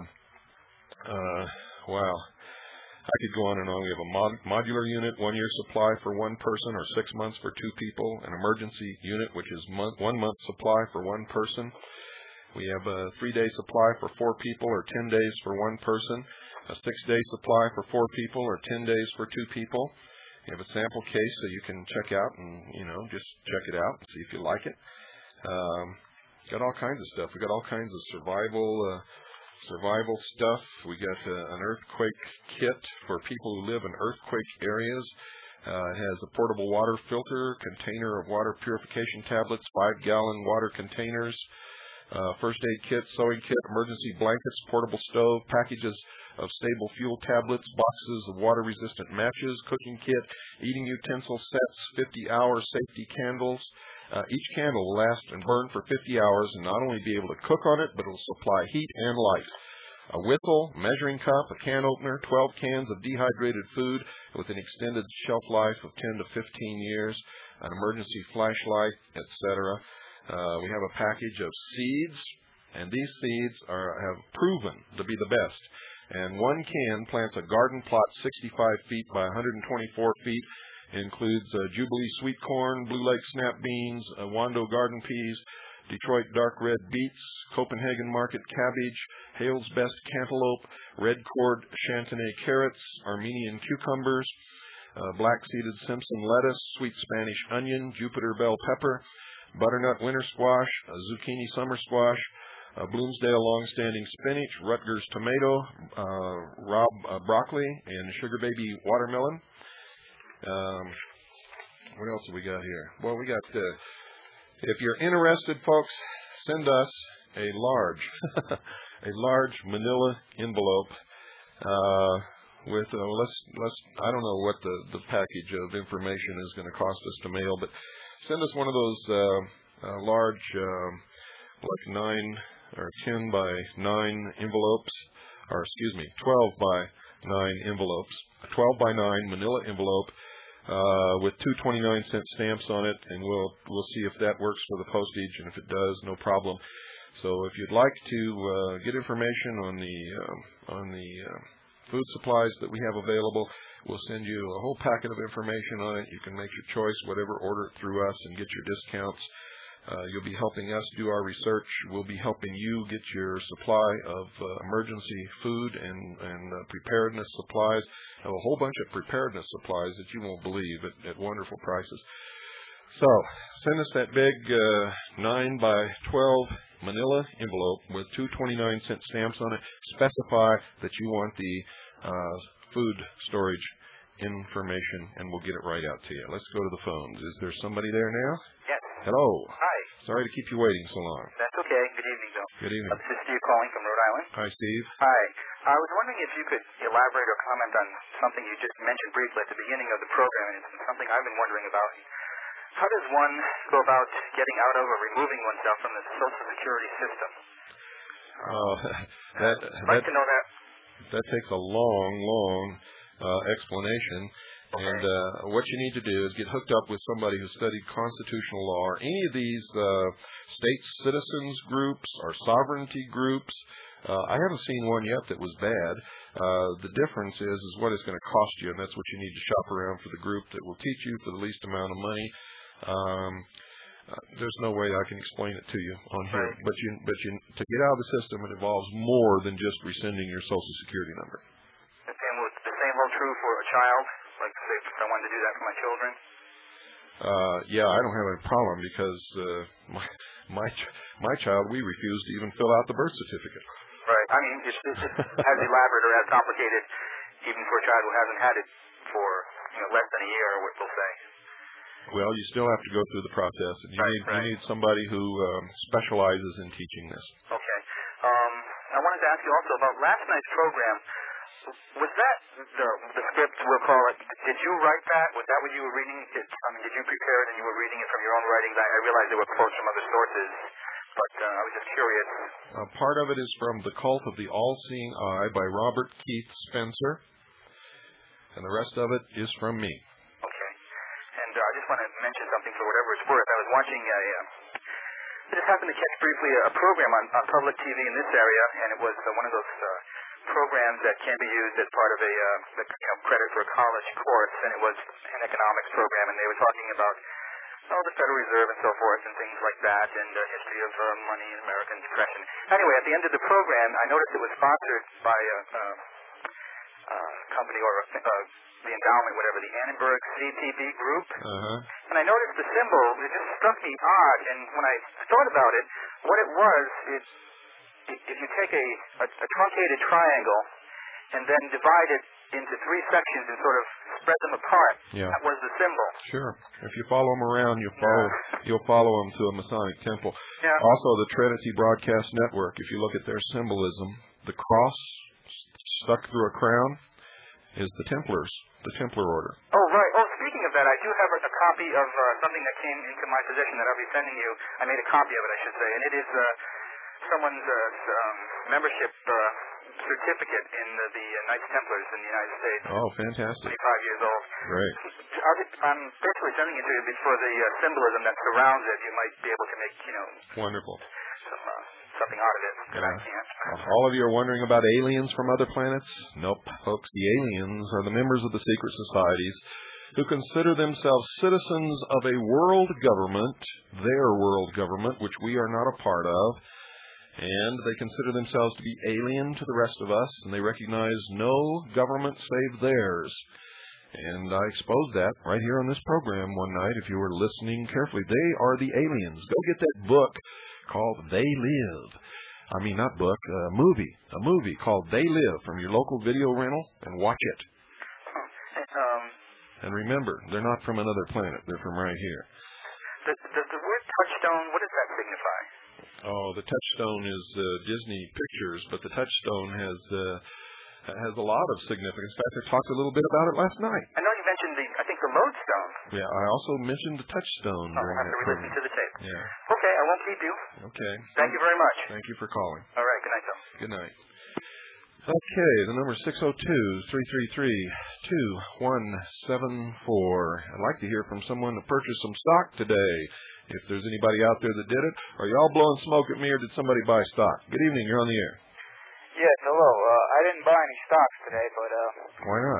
uh, wow, I could go on and on. We have a mod modular unit, one-year supply for one person or six months for two people. An emergency unit, which is month, one month supply for one person. We have a three-day supply for four people or ten days for one person. A six-day supply for four people or ten days for two people. You have a sample case so you can check out and, you know, just check it out and see if you like it. Um, got all kinds of stuff. We got all kinds of survival uh, survival stuff. We got uh, an earthquake kit for people who live in earthquake areas. Uh, it has a portable water filter, container of water purification tablets, five-gallon water containers, uh, first aid kit, sewing kit, emergency blankets, portable stove, packages of stable fuel tablets, boxes of water-resistant matches, cooking kit, eating utensil sets, fifty-hour safety candles. Uh, each candle will last and burn for fifty hours and not only be able to cook on it, but it will supply heat and light. A whistle, measuring cup, a can opener, twelve cans of dehydrated food with an extended shelf life of ten to fifteen years, an emergency flashlight, et cetera. Uh, we have a package of seeds, and these seeds are, have proven to be the best. And one can plants a garden plot sixty-five feet by one hundred twenty-four feet. It includes uh, Jubilee sweet corn, Blue Lake snap beans, uh, Wando garden peas, Detroit dark red beets, Copenhagen market cabbage, Hale's best cantaloupe, red cord Chantenay carrots, Armenian cucumbers, uh, black-seeded Simpson lettuce, sweet Spanish onion, Jupiter bell pepper, butternut winter squash, uh, zucchini summer squash, Uh, Bloomsdale long-standing spinach, Rutgers tomato, uh, Rob uh, broccoli, and Sugar Baby watermelon. Um, what else have we got here? Well, we got, uh, if you're interested, folks, send us a large, a large manila envelope uh, with, uh, let's, let's, I don't know what the, the package of information is going to cost us to mail, but send us one of those uh, uh, large, uh, like nine, or ten by nine envelopes, or excuse me, twelve by nine envelopes, a twelve by nine manila envelope uh, with two twenty-nine cent stamps on it, and we'll we'll see if that works for the postage, and if it does, no problem. So if you'd like to uh, get information on the uh, on the uh, food supplies that we have available, we'll send you a whole packet of information on it. You can make your choice, whatever, order it through us and get your discounts. Uh, you'll be helping us do our research. We'll be helping you get your supply of uh, emergency food and, and uh, preparedness supplies. Have a whole bunch of preparedness supplies that you won't believe at, at wonderful prices. So send us that big uh, nine by twelve manila envelope with two twenty-nine cent stamps on it. Specify that you want the uh, food storage information, and we'll get it right out to you. Let's go to the phones. Is there somebody there now? Yes. Hello. Hi. Sorry to keep you waiting so long. That's okay. Good evening, Bill. Good evening. Uh, This is Steve calling from Rhode Island. Hi, Steve. Hi. I was wondering if you could elaborate or comment on something you just mentioned briefly at the beginning of the program, and it's something I've been wondering about. How does one go about getting out of or removing oneself from the Social Security system? Uh, that, I'd like that, to know that. that takes a long, long uh, explanation. Okay. And uh, what you need to do is get hooked up with somebody who studied constitutional law or any of these uh, state citizens groups or sovereignty groups. Uh, I haven't seen one yet that was bad. Uh, the difference is, is what it's going to cost you, and that's what you need to shop around for the group that will teach you for the least amount of money. Um, uh, there's no way I can explain it to you on here, Right. but you, but you, to get out of the system, it involves more than just rescinding your Social Security number. And would the same hold true for a child? Like, say, if I wanted to do that for my children? Uh, yeah, I don't have any problem because uh, my my ch- my child, we refused to even fill out the birth certificate. Right. I mean, it's, it's as elaborate or as complicated, even for a child who hasn't had it for you know less than a year, or what they'll say. Well, you still have to go through the process, and you right, need right. you need somebody who um, specializes in teaching this. Okay. Um, I wanted to ask you also about last night's program. Was that the the script? We'll call it. Did you write that? Was that what you were reading? Did, I mean, did you prepare it and you were reading it from your own writings? I, I realized there were quotes from other sources, but uh, I was just curious. Uh, part of it is from The Cult of the All-Seeing Eye by Robert Keith Spencer, and the rest of it is from me. Okay. And uh, I just want to mention something for whatever it's worth. I was watching a. Uh, I just happened to catch briefly a, a program on, on public T V in this area, and it was uh, one of those. Uh, programs that can be used as part of a uh, the, you know, credit for a college course, and it was an economics program, and they were talking about oh, the Federal Reserve and so forth and things like that, and the uh, history of uh, money in American Depression. Anyway, at the end of the program, I noticed it was sponsored by a, a, a company or a, uh, the endowment, whatever, the Annenberg C T B Group. Uh-huh. And I noticed the symbol, it just struck me odd, and when I thought about it, what it was, it if you take a, a, a truncated triangle and then divide it into three sections and sort of spread them apart, yeah. that was the symbol. Sure. If you follow them around, you'll follow yeah. you'll follow them to a Masonic temple. Yeah. Also, the Trinity Broadcast Network, if you look at their symbolism, the cross stuck through a crown is the Templars, the Templar Order. Oh, right. Oh, speaking of that, I do have a, a copy of uh, something that came into my possession that I'll be sending you. I made a copy of it, I should say, and it is... Uh, someone's uh, um, membership uh, certificate in the, the uh, Knights Templars in the United States. Oh, fantastic. twenty-five years old. Great. I'll just, I'm basically sending it to you for the uh, symbolism that surrounds it. You might be able to make, you know... Wonderful. Some, uh, something out of it that yeah. I can't. All of you are wondering about aliens from other planets? Nope, folks. The aliens are the members of the secret societies who consider themselves citizens of a world government, their world government, which we are not a part of. And they consider themselves to be alien to the rest of us, and they recognize no government save theirs. And I exposed that right here on this program one night, if you were listening carefully. They are the aliens. Go get that book called They Live. I mean, not book, a movie. A movie called They Live from your local video rental, and watch it. Um, and remember, they're not from another planet. They're from right here. The, the, the word touchstone, what does that signify? Oh, the touchstone is uh, Disney Pictures, but the touchstone has uh, has a lot of significance. In fact, I talked a little bit about it last night. I know you mentioned the, I think the lodestone. Yeah, I also mentioned the touchstone I'll during have that to program. re-listen to the tape. Yeah. Okay, I won't keep you. Okay. Thank you very much. Thank you for calling. All right, good night, Tom. Good night. Okay, the number is six oh two, three three three, two one seven four. I'd like to hear from someone that purchased some stock today. If there's anybody out there that did it, are y'all blowing smoke at me, or did somebody buy stock? Good evening, you're on the air. Yes, hello. Uh, I didn't buy any stocks today, but uh. Why not?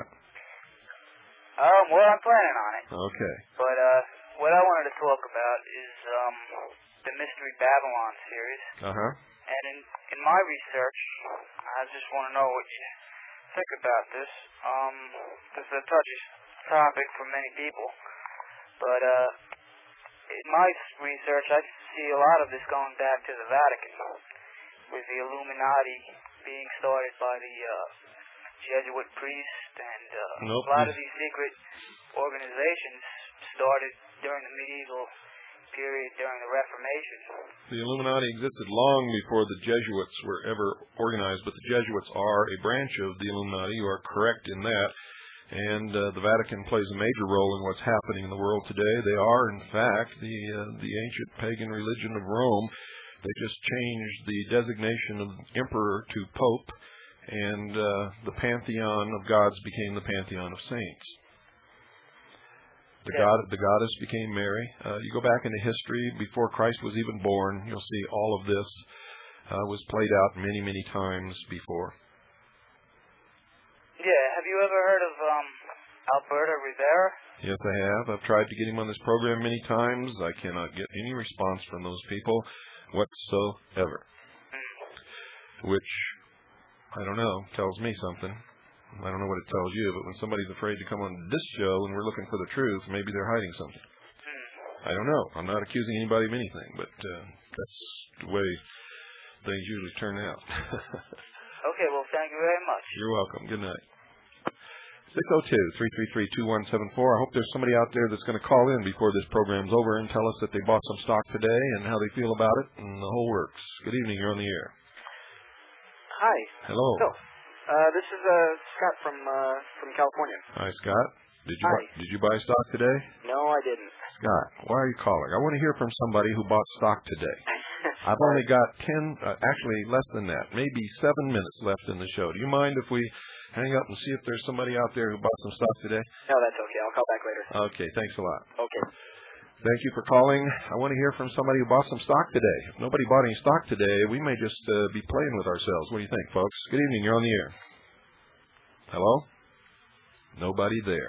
Um, well, I'm planning on it. Okay. But uh, what I wanted to talk about is um the Mystery Babylon series. Uh huh. And in in my research, I just want to know what you think about this. Um, this is a touchy topic for many people, but uh. in my research, I see a lot of this going back to the Vatican, with the Illuminati being started by the uh, Jesuit priest, and uh, nope. a lot of these secret organizations started during the medieval period, during the Reformation. The Illuminati existed long before the Jesuits were ever organized, but the Jesuits are a branch of the Illuminati. You are correct in that. And uh, the Vatican plays a major role in what's happening in the world today. They are, in fact, the uh, the ancient pagan religion of Rome. They just changed the designation of emperor to pope, and uh, the pantheon of gods became the pantheon of saints. The yeah. god, the goddess became Mary. Uh, you go back into history before Christ was even born, you'll see all of this uh, was played out many, many times before. Yeah, have you ever heard of um, Alberto Rivera? Yes, I have. I've tried to get him on this program many times. I cannot get any response from those people whatsoever. Mm. Which, I don't know, tells me something. I don't know what it tells you, but when somebody's afraid to come on this show and we're looking for the truth, maybe they're hiding something. Mm. I don't know. I'm not accusing anybody of anything, but uh, that's the way things usually turn out. Okay, well, thank you very much. You're welcome. Good night. six oh two, three three three, two one seven four. I hope there's somebody out there that's going to call in before this program's over and tell us that they bought some stock today and how they feel about it and the whole works. Good evening. You're on the air. Hi. Hello. So, uh, this is uh, Scott from uh, from California. Hi, Scott. Did you Hi. buy, did you buy stock today? No, I didn't. Scott, why are you calling? I want to hear from somebody who bought stock today. I've only got ten, uh, actually less than that, maybe seven minutes left in the show. Do you mind if we hang up and see if there's somebody out there who bought some stock today? No, that's okay. I'll call back later. Okay, thanks a lot. Okay. Thank you for calling. I want to hear from somebody who bought some stock today. If nobody bought any stock today, we may just uh, be playing with ourselves. What do you think, folks? Good evening. You're on the air. Hello? Nobody there.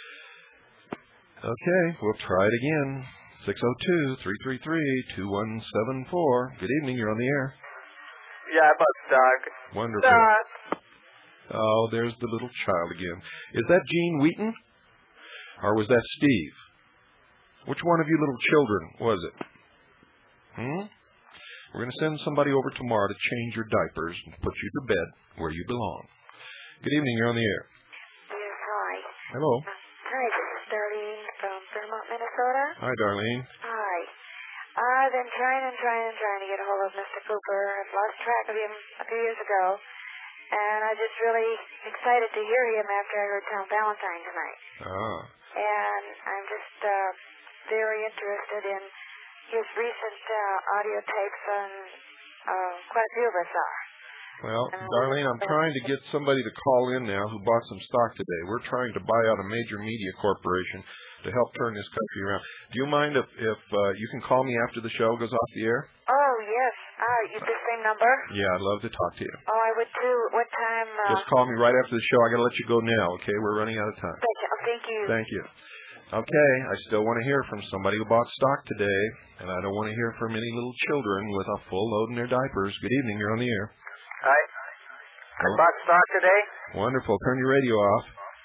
Okay, we'll try it again. six oh two, three three three, two one seven four. Good evening. You're on the air. Yeah, I bought stock. Wonderful. Stock. Oh, there's the little child again. Is that Gene Wheaton? Or was that Steve? Which one of you little children was it? Hmm? We're going to send somebody over tomorrow to change your diapers and put you to bed where you belong. Good evening. You're on the air. Yes, hi. Hello. Hi, this is Darlene from Fairmont, Minnesota. Hi, Darlene. Hi. I've been trying and trying and trying to get a hold of Mister Cooper. I've lost track of him a few years ago, and I'm just really excited to hear him after I heard Tom Valentine tonight. Ah. And I'm just uh, very interested in his recent uh, audio tapes, and uh, quite a few of us are. Well, Darlene, I'm trying to get somebody to call in now who bought some stock today. We're trying to buy out a major media corporation to help turn this country around. Do you mind if, if uh, you can call me after the show goes off the air? Oh, yes. Uh, you the same number? Yeah, I'd love to talk to you. Oh, I would too. What time? Uh... Just call me right after the show. I got to let you go now, okay? We're running out of time. Thank you. Oh, thank you. Thank you. Okay, I still want to hear from somebody who bought stock today, and I don't want to hear from any little children with a full load in their diapers. Good evening. You're on the air. Hi. I bought stock today. Wonderful. Turn your radio off.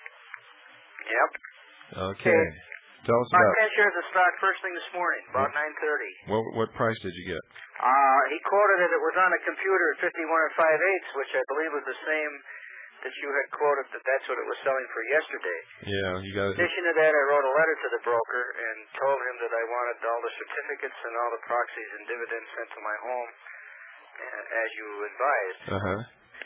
Yep. Okay. Tell us Bought about ten shares of stock first thing this morning, about nine thirty. what what price did you get? Uh, he quoted it. It was on a computer at fifty-one and five eighths, which I believe was the same that you had quoted. That that's what it was selling for yesterday. Yeah, you got In addition to that, I wrote a letter to the broker and told him that I wanted all the certificates and all the proxies and dividends sent to my home, uh, as you advised. Uh huh.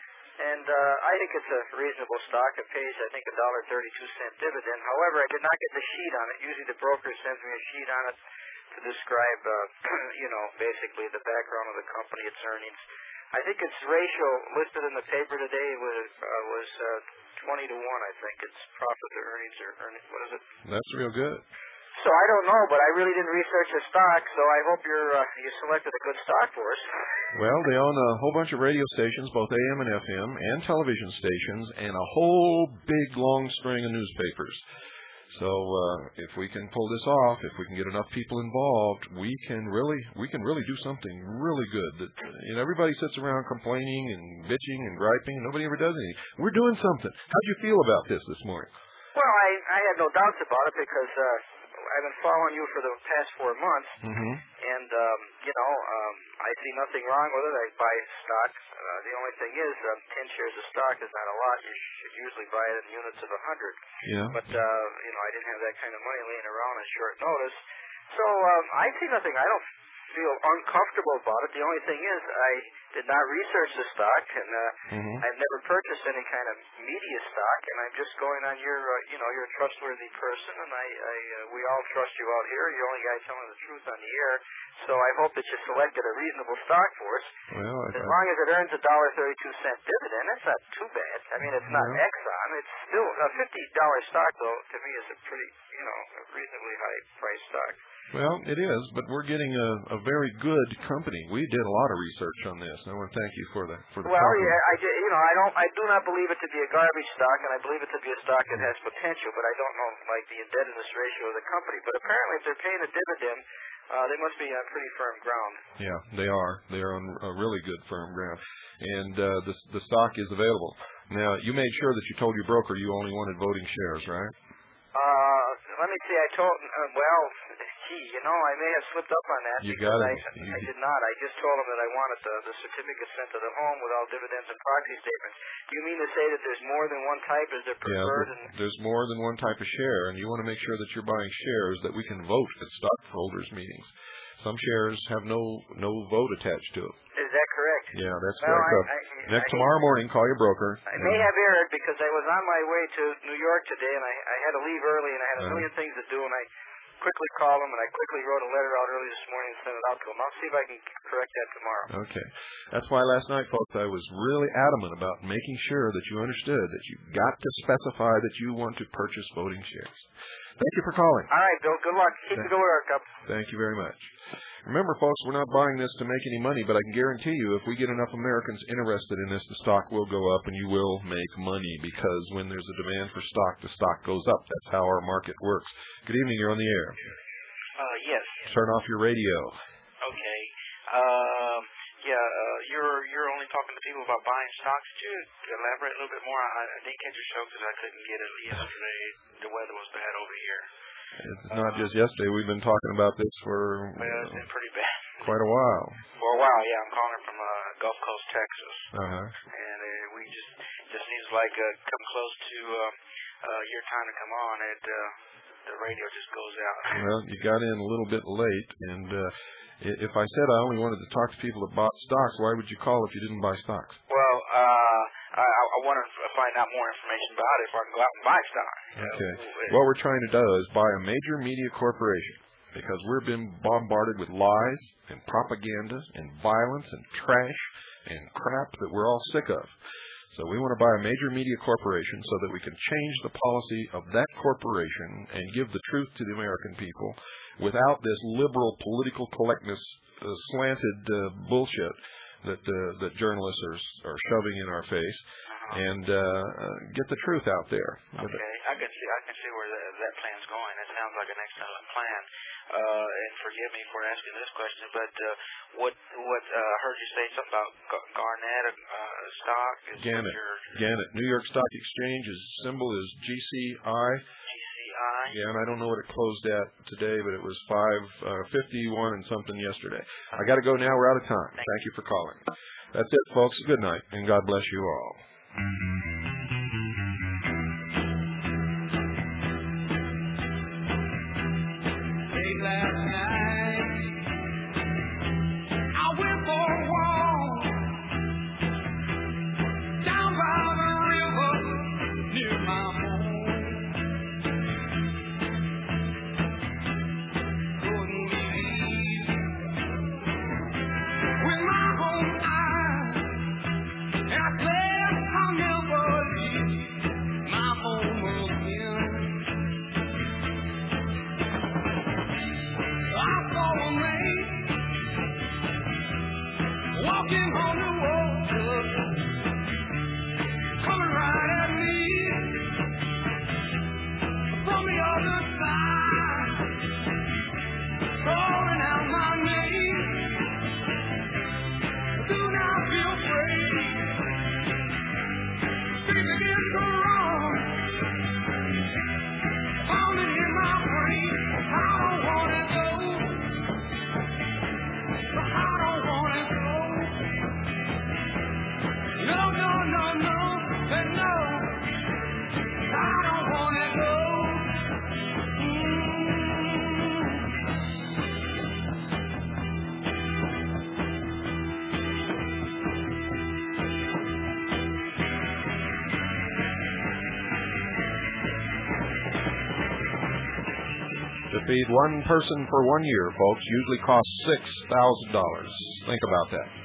And uh, I think it's a reasonable stock. It pays, I think, a dollar thirty-two cent dividend. However, I did not get the sheet on it. Usually, the broker sends me a sheet on it to describe, uh, you know, basically the background of the company, its earnings. I think its ratio listed in the paper today was uh, was uh, twenty to one. I think it's profit to earnings or earnings. What is it? That's real good. So I don't know, but I really didn't research the stock. So I hope you're uh, you selected a good stock for us. Well, they own a whole bunch of radio stations, both A M and F M, and television stations, and a whole big long string of newspapers. So uh, if we can pull this off, if we can get enough people involved, we can really we can really do something really good. That you know, everybody sits around complaining and bitching and griping, and nobody ever does anything. We're doing something. How'd you feel about this this morning? Well, I I had no doubts about it because uh, I've been following you for the past four months, Mm-hmm. and um, you know um, I see nothing wrong with it. I buy stock. Uh, the only thing is, um, ten shares of stock is not a lot. You should usually buy it in units of a hundred. Yeah. But uh, you know, I didn't have that kind of money laying around on short notice, so um, I see nothing. I don't feel uncomfortable about it. The only thing is, I did not research the stock, and uh, Mm-hmm. I've never purchased any kind of media stock, and I'm just going on your, uh, you know, you're a trustworthy person, and I, I uh, we all trust you out here. You're the only guy telling the truth on the air, so I hope that you selected a reasonable stock for us. Well, I, As long as it earns a dollar thirty-two cent dividend, that's not too bad. I mean, it's not Yeah. Exxon. It's still a fifty dollar stock, though. To me, is a pretty, you know, a reasonably high price stock. well, it is, but we're getting a, a very good company. We did a lot of research on this, and I want to thank you for the for the Well, compliment. yeah, I ju- you know, I don't, I do not believe it to be a garbage stock, and I believe it to be a stock that has potential, but I don't know, like, the indebtedness ratio of the company. But apparently, if they're paying a dividend, uh, they must be on pretty firm ground. Yeah, they are. They are on a really good firm ground, and uh, the the stock is available. Now, you made sure that you told your broker you only wanted voting shares, right? Uh, let me see. I told, uh, well, gee, you know, I may have slipped up on that. You got I, it. You, I did not. I just told him that I wanted the, the certificate sent to the home with all dividends and proxy statements. Do you mean to say that there's more than one type? Is there preferred? Yeah, there's more than one type of share, and you want to make sure that you're buying shares that we can vote at stockholders meetings. Some shares have no no vote attached to them. Is that correct? Yeah, that's well, correct. I, So I, next I, tomorrow morning, call your broker. I may have erred because I was on my way to New York today, and I, I had to leave early, and I had a Uh-huh. million things to do, and I quickly called them, and I quickly wrote a letter out early this morning and sent it out to them. I'll see if I can correct that tomorrow. Okay. That's why last night, folks, I was really adamant about making sure that you understood that you've got to specify that you want to purchase voting shares. Thank you for calling. All right, Bill. Good luck. Keep the good work up. Thank you very much. Remember, folks, we're not buying this to make any money, but I can guarantee you if we get enough Americans interested in this, the stock will go up and you will make money because when there's a demand for stock, the stock goes up. That's how our market works. Good evening. You're on the air. Uh, yes. Turn off your radio. Okay. Um, yeah, uh, you're you're only talking to people about buying stocks. Could you elaborate a little bit more? I, I didn't catch your show because I couldn't get it yesterday. The weather was bad over here. It's not just yesterday. We've been talking about this for Well, it's been pretty bad. quite a while. For a while, yeah. I'm calling from uh, Gulf Coast, Texas. Uh-huh. And uh, we just just seems like uh, come close to uh, uh, your time to come on, and uh, the radio just goes out. Well, you got in a little bit late, and uh, if I said I only wanted to talk to people that bought stocks, why would you call if you didn't buy stocks? Well, uh, I, I want to find out more information about it before I can go out and buy stock. Okay. What we're trying to do is buy a major media corporation because we're being bombarded with lies and propaganda and violence and trash and crap that we're all sick of. So we want to buy a major media corporation so that we can change the policy of that corporation and give the truth to the American people without this liberal political correctness uh, slanted uh, bullshit that uh, that journalists are are shoving in our face, Uh-huh. and uh, uh, get the truth out there. Okay, I can see I can see where that, that plan's going. It sounds like an excellent plan. Uh, and forgive me for asking this question, but uh, what what uh, heard you say something about Gar- Garnett uh, stock? Is Gannett, your Gannett, New York Stock Exchange. His symbol is G C I. G C I? Yeah, and I don't know what it closed at today, but it was five uh, fifty-one and something yesterday. I got to go now. We're out of time. Thank, Thank you for calling. That's it, folks. Good night, and God bless you all. Late last night, I went for a walk down by the river near my home. Couldn't believe with my own eyes, and I said I'll never leave my home again. I saw a man walking on the water, coming right at me from the other side, calling out my name. Do not be afraid, think against the wrong, pounding in my brain. I don't wanna go. I don't wanna go. No, no, no, no, and no. I don't wanna go. To feed one person for one year, folks, usually costs six thousand dollars. Think about that.